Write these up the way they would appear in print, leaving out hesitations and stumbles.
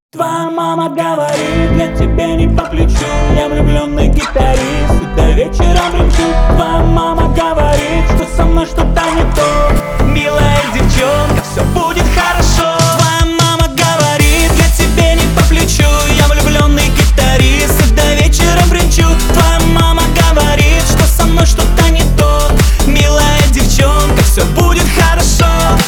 Твоя мама говорит, я тебе не по плечу. Я влюбленный гитарист, и до вечера бренчу. Твоя мама говорит, что со мной что-то не то. Милая девчонка, все будет хорошо. Твоя мама говорит, я тебе не по плечу. Я влюбленный гитарист, и до вечера бренчу. Твоя мама говорит, что со мной что-то не то. Милая девчонка, все будет хорошо.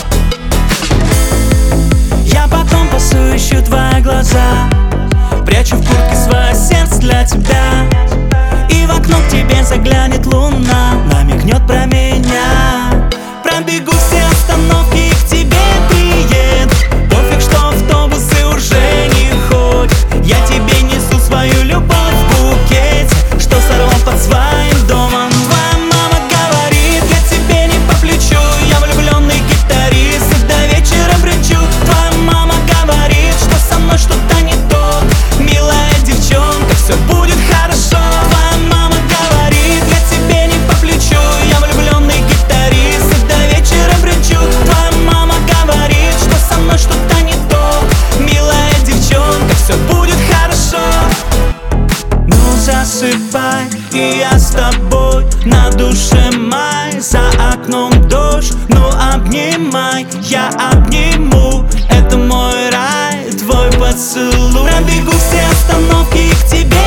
Я потом пасую, ищу твои глаза, прячу в куртке свое сердце для тебя. И в окно к тебе заглянет луна, намекнет про меня. Пробегу все остановки и к тебе приеду. Пофиг, что автобусы уже не ходят. Я тебе несу свою любовь в букете, что сорвал под своим домом. Твоя мама говорит, я тебе не по плечу. Я влюбленный гитарист, и до вечера бренчу. Твоя мама говорит, что со мной что-то не то. Милая девчонка, все будет хорошо. Твоя мама говорит, я тебе не по плечу. Я влюбленный гитарист, и до вечера бренчу. Твоя мама говорит, что со мной что-то не то. Милая девчонка, все будет хорошо. Ну засыпай, и я с тобой. На душе май, за окном дождь. Ну обнимай, я обниму. Это мой рай, твой поцелуй. Пробегу все остановки и к тебе